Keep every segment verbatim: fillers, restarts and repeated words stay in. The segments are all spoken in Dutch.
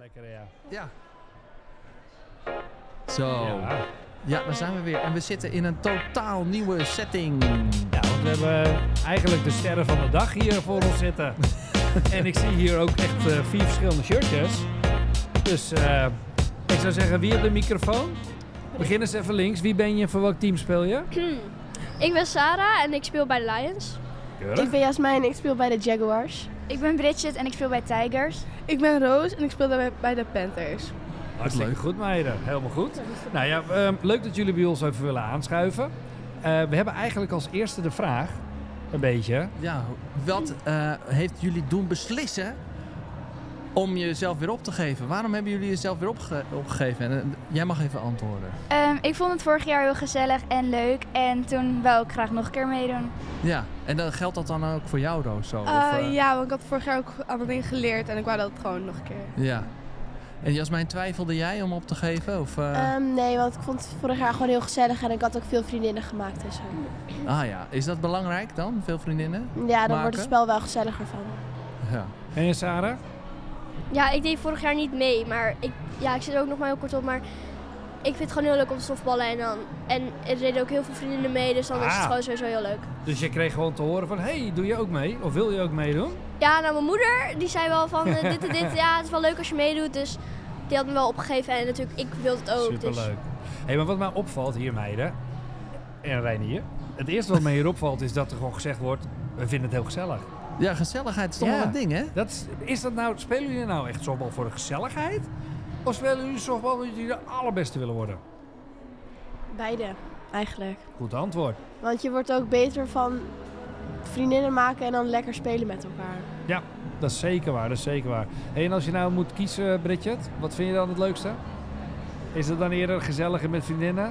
lekker, ja. Ja. Zo. Ja. Ja, daar zijn we weer. En we zitten in een totaal nieuwe setting. Ja, want we hebben eigenlijk de sterren van de dag hier voor ons zitten. En ik zie hier ook echt uh, vier verschillende shirtjes. Dus uh, ik zou zeggen, wie heeft de microfoon? Begin eens even links. Wie ben je en voor welk team speel je? Ik ben Sarah en ik speel bij de Lions. Keurig. Ik ben Jasmijn en ik speel bij de Jaguars. Ik ben Bridget en ik speel bij Tigers. Ik ben Roos en ik speel bij, bij de Panthers. Hartstikke leuk. Goed, meiden. Helemaal goed. Nou ja, uh, leuk dat jullie bij ons even willen aanschuiven. Uh, we hebben eigenlijk als eerste de vraag, een beetje. Ja, wat uh, heeft jullie doen beslissen om jezelf weer op te geven? Waarom hebben jullie jezelf weer opge- opgegeven? En, uh, jij mag even antwoorden. Um, ik vond het vorig jaar heel gezellig en leuk. En toen wou ik graag nog een keer meedoen. Ja, en dan geldt dat dan ook voor jou, Roos? Zo, Uh, of, uh... Ja, want ik had vorig jaar ook allemaal dingen geleerd en ik wou dat gewoon nog een keer. Ja. En Jasmijn, twijfelde jij om op te geven? Of, uh... Um, nee, want ik vond het vorig jaar gewoon heel gezellig en ik had ook veel vriendinnen gemaakt en zo. Ah ja, is dat belangrijk dan? Veel vriendinnen? Ja, dan maken? wordt het spel wel gezelliger van. Ja. En Sarah? Ja, ik deed vorig jaar niet mee, maar ik, ja, ik zit er ook nog maar heel kort op. Maar ik vind het gewoon heel leuk om te softballen. En, dan, en er deden ook heel veel vriendinnen mee, dus dan Ah. is het gewoon sowieso heel leuk. Dus je kreeg gewoon te horen van, hey, doe je ook mee? Of wil je ook meedoen? Ja, nou mijn moeder, die zei wel van uh, dit en dit. Ja, het is wel leuk als je meedoet, dus die had me wel opgegeven. En natuurlijk, ik wilde het ook. Superleuk. Dus. Hey, maar wat mij opvalt hier, meiden, en Reinier. Het eerste wat mij hier opvalt is dat er gewoon gezegd wordt, we vinden het heel gezellig. Ja, gezelligheid is toch Ja. wel een ding, hè? Dat is, is dat nou, spelen jullie nou echt softbal voor de gezelligheid? Of spelen jullie softbal omdat jullie de allerbeste willen worden? Beide, eigenlijk. Goed antwoord. Want je wordt ook beter van vriendinnen maken en dan lekker spelen met elkaar. Ja, dat is zeker waar, dat is zeker waar. Hey, en als je nou moet kiezen, Bridget, wat vind je dan het leukste? Is het dan eerder gezelliger met vriendinnen?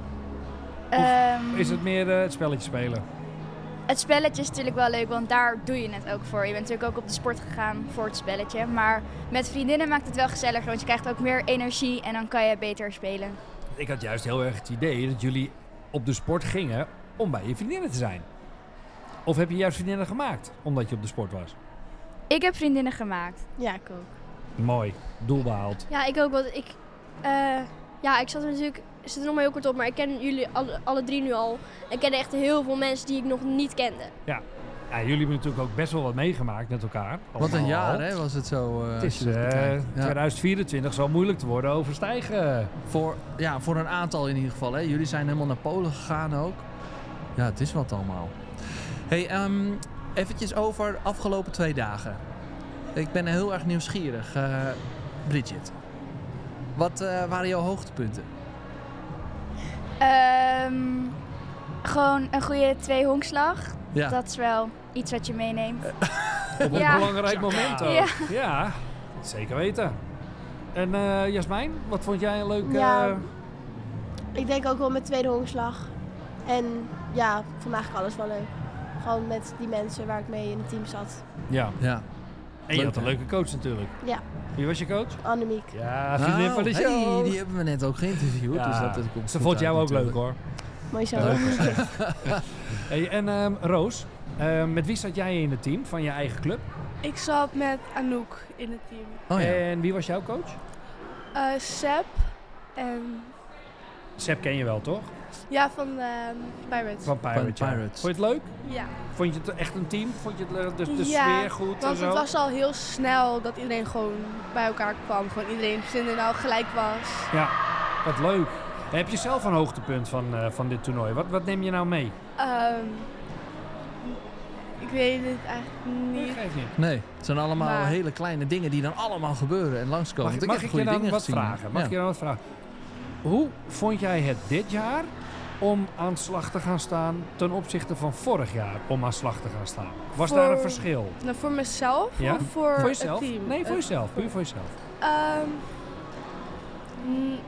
Um, Is het meer uh, het spelletje spelen? Het spelletje is natuurlijk wel leuk, want daar doe je het ook voor. Je bent natuurlijk ook op de sport gegaan voor het spelletje. Maar met vriendinnen maakt het wel gezelliger, want je krijgt ook meer energie en dan kan je beter spelen. Ik had juist heel erg het idee dat jullie op de sport gingen om bij je vriendinnen te zijn. Of heb je juist vriendinnen gemaakt omdat je op de sport was? Ik heb vriendinnen gemaakt. Ja, ik ook. Mooi, doel behaald. Ja, ik ook. Want ik, uh, ja, ik zat er natuurlijk, ik zit er nog maar heel kort op, maar ik ken jullie alle, alle drie nu al. Ik ken echt heel veel mensen die ik nog niet kende. Ja. Ja, jullie hebben natuurlijk ook best wel wat meegemaakt met elkaar. Wat een Allemaal. jaar, hè, was het zo. Uh, Het als is je dat uh, bekijkt. Ja. tweeduizend vierentwintig zal moeilijk te worden overstijgen. Voor, ja, voor een aantal in ieder geval. Hè. Jullie zijn helemaal naar Polen gegaan ook. Ja, het is wat allemaal. Hey, um, eventjes over afgelopen twee dagen. Ik ben heel erg nieuwsgierig. Uh, Bridget, wat uh, waren jouw hoogtepunten? Um, gewoon een goede twee-honkslag. Ja. Dat is wel iets wat je meeneemt. Op een Ja. belangrijk moment ook. Ja. Ja, zeker weten. En uh, Jasmijn, wat vond jij een leuke... Ja, Uh... ik denk ook wel met tweede honkslag. En ja, ik vond eigenlijk alles wel leuk. Gewoon met die mensen waar ik mee in het team zat. Ja. Ja. En je Leuk, had een hè? leuke coach natuurlijk. Ja, Wie was je coach? Annemiek. Ja, vriendin van de Nou, show. hey, die hebben we net ook geïnterviewd. Ja, Dus dat, dat komt ze goed vond jou uit ook leuk natuurlijk. hoor. Mooi zo. Leuk. Hey, en um, Roos, uh, met wie zat jij in het team van je eigen club? Ik zat met Anouk in het team. Oh ja. En wie was jouw coach? Uh, Seb en Seb ken je wel, toch? ja, van uh, Pirates. Van Pirates. Van ja. Pirates. Vond je het leuk? Ja, Vond je het echt een team? Vond je het, uh, de, de Ja, sfeer goed en want zo? het was al heel snel dat iedereen gewoon bij elkaar kwam. Gewoon iedereen zin nou gelijk was. Ja, wat leuk. Heb je zelf een hoogtepunt van, uh, van dit toernooi? Wat, wat neem je nou mee? Um, ik weet het eigenlijk Nee, niet. geeft niet. Nee, het zijn allemaal Maar- hele kleine dingen die dan allemaal gebeuren en langskomen. Mag, Want mag heb ik goede je dan dingen wat gezien. vragen? Mag Ja. ik je dan wat vragen? Hoe vond jij het dit jaar om aan de slag te gaan staan ten opzichte van vorig jaar om aan de slag te gaan staan? Was Voor- daar een verschil? Nou, voor mezelf Ja? of voor, Voor jezelf? het team? Nee, voor Uh, jezelf. Puur voor jezelf. Um, mm,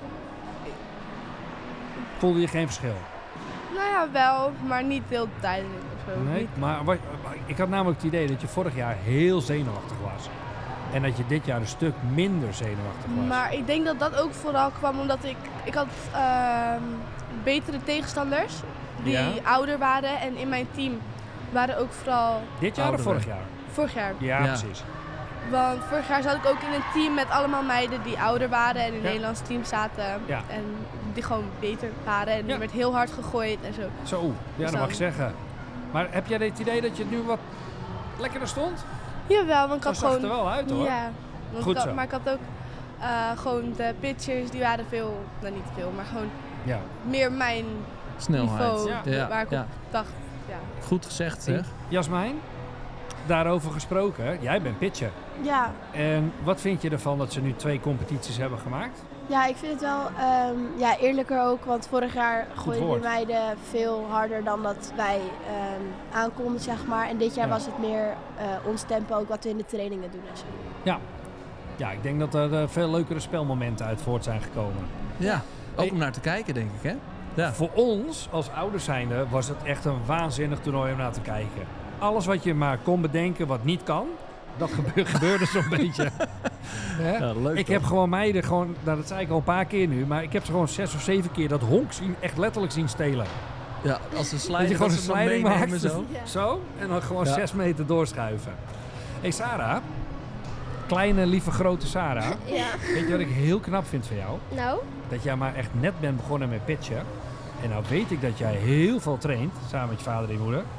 Voelde je geen verschil? nou ja, wel, maar niet heel duidelijk of zo. Nee, Niet- maar wat, ik had namelijk het idee dat je vorig jaar heel zenuwachtig was. En dat je dit jaar een stuk minder zenuwachtig was. Maar ik denk dat dat ook vooral kwam omdat ik... Ik had ehm, betere tegenstanders die Ja? ouder waren. En in mijn team waren ook vooral Dit jaar of Ouderen. vorig jaar? vorig jaar. Ja, Ja. precies. Want vorig jaar zat ik ook in een team met allemaal meiden die ouder waren en in het Ja. Nederlands team zaten. Ja. En die gewoon beter waren. En Ja. er werd heel hard gegooid en zo. Zo, ja, dat Zo. mag ik zeggen. Maar heb jij het idee dat je het nu wat lekkerder stond? Jawel, want ik Zo had zag het gewoon... er wel uit hoor. Ja, want Goed ik had- zo. maar ik had ook eh, gewoon de pitchers, die waren veel, nou niet veel, maar gewoon Ja. meer mijn Snelheid. niveau Ja. Ja, waar ik ja. op dacht. Ja. Goed gezegd, zeg. Jasmijn, daarover gesproken, jij bent pitcher. Ja, En wat vind je ervan dat ze nu twee competities hebben gemaakt? ja, ik vind het wel ehm, ja, eerlijker ook, want vorig jaar gooiden woord. de meiden veel harder dan dat wij ehm, aankonden, zeg maar. En dit jaar Ja. was het meer eh, ons tempo ook wat we in de trainingen doen en zo. Ja, ik denk dat er eh, veel leukere spelmomenten uit voort zijn gekomen. Ja, ook Hey. om naar te kijken, denk ik, hè? Ja. Voor ons als ouders zijnde was het echt een waanzinnig toernooi om naar te kijken. Alles wat je maar kon bedenken wat niet kan, dat gebe- gebeurde zo'n beetje. Hè? Ja, leuk Ik toch? heb gewoon meiden, gewoon, nou, dat zei ik al een paar keer nu, maar ik heb ze gewoon zes of zeven keer dat honk zien, echt letterlijk zien stelen. Ja, als een Dat je slijding, gewoon dat een ze hem dan sliding meenemen maakt, zo. Ja. zo, en dan gewoon Ja. zes meter doorschuiven. Hé hey Sarah, kleine, lieve, grote Sarah, Ja. weet je wat ik heel knap vind van jou? Nou, Dat jij maar echt net bent begonnen met pitchen. En nou weet ik dat jij heel veel traint, samen met je vader en je moeder.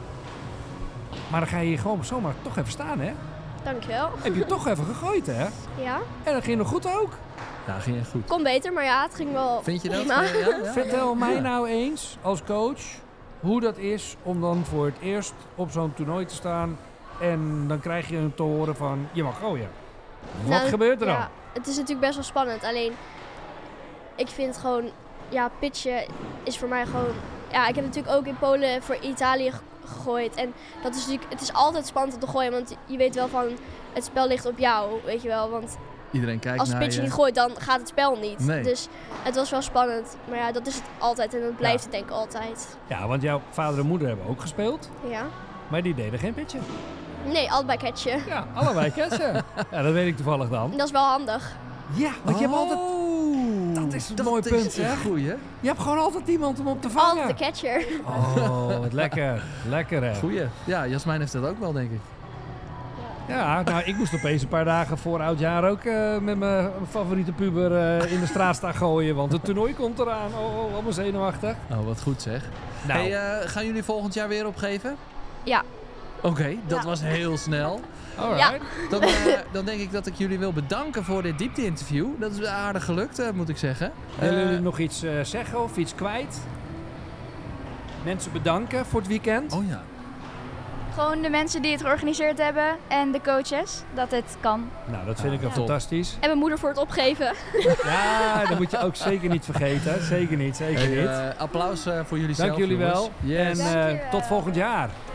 Maar dan ga je hier gewoon zomaar toch even staan, hè? dankjewel. Heb je toch even gegooid, hè? Ja, En dat ging nog goed ook. Ja, ging echt goed. kon beter, maar ja, het ging wel Vind je dat? prima. Ja, ja, ja. Vertel mij nou eens, als coach, hoe dat is om dan voor het eerst op zo'n toernooi te staan. En dan krijg je te horen van, je mag gooien. Wat Nou, gebeurt er dan? Ja, het is natuurlijk best wel spannend. Alleen, ik vind gewoon, ja, pitchen is voor mij gewoon... Ja, ik heb natuurlijk ook in Polen voor Italië ge- gegooid. En dat is natuurlijk, het is altijd spannend om te gooien. Want je weet wel van, het spel ligt op jou, weet je wel. Want Iedereen kijkt als naar pitcher je. niet gooit, dan gaat het spel niet. Nee. Dus het was wel spannend. Maar ja, dat is het altijd en dat blijft Ja. het denk ik altijd. Ja, want jouw vader en moeder hebben ook gespeeld. Ja. Maar die deden geen pitchen. Nee, allebei catchen. Ja, allebei catchen. Ja, dat weet ik toevallig dan. Dat is wel handig. Ja, want je hebt altijd... Oh, Dat is een mooi punt, is zeg. een goeie. Je hebt gewoon altijd iemand om op te vangen. Altijd de catcher. Oh, wat lekker. Lekker hè. Goeie. Ja, Jasmijn heeft dat ook wel, denk ik. Ja, nou ik moest opeens een paar dagen voor oudjaar ook eh, met mijn favoriete puber eh, in de straat staan gooien. Want het toernooi komt eraan. Oh, oh allemaal zenuwachtig. Oh, wat goed zeg. Nou, Hey, eh, gaan jullie volgend jaar weer opgeven? Ja. Oké, dat Ja. was heel snel. alright. Dan, eh, dan denk ik dat ik jullie wil bedanken voor dit diepte-interview. Dat is aardig gelukt, eh, moet ik zeggen. Willen Eh, jullie nog iets eh, zeggen of iets kwijt? Mensen bedanken voor het weekend. Oh ja. Gewoon de mensen die het georganiseerd hebben en de coaches, dat het kan. Nou, dat vind ik ook Ja. fantastisch. En mijn moeder voor het opgeven. Ja, dat moet je ook zeker niet vergeten. Zeker niet, zeker Hey, niet. eh, applaus eh, voor jullie zelf, Dank jullie wel. jongens. Yes. En eh, Dankjewel. tot volgend jaar.